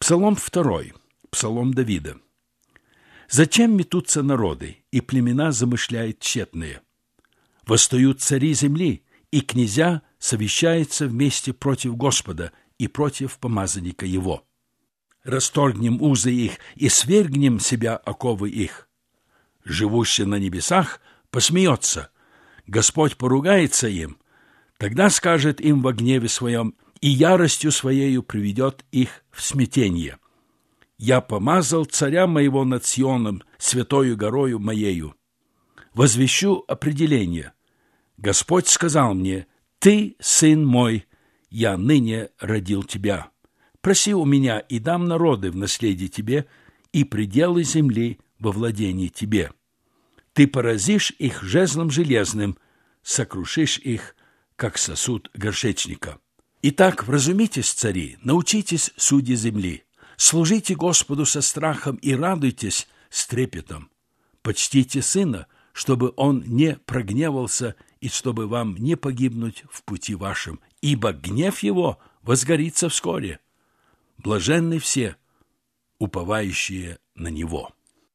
Псалом 2, псалом Давида. «Зачем метутся народы, и племена замышляют тщетные? Восстают цари земли, и князья совещаются вместе против Господа и против помазанника его. Расторгнем узы их и свергнем себя оковы их. Живущий на небесах посмеется, Господь поругается им, тогда скажет им во гневе своем, и яростью своею приведет их в смятение. Я помазал царя моего над Сионом, святою горою моею. Возвещу определение. Господь сказал мне: «Ты, сын мой, я ныне родил тебя. Проси у меня, и дам народы в наследие тебе, и пределы земли во владении тебе. Ты поразишь их жезлом железным, сокрушишь их, как сосуд горшечника. Итак, вразумитесь, цари, научитесь, судьи земли. Служите Господу со страхом и радуйтесь с трепетом. Почтите сына, чтобы он не прогневался и чтобы вам не погибнуть в пути вашем, ибо гнев его возгорится вскоре. Блаженны все, уповающие на него».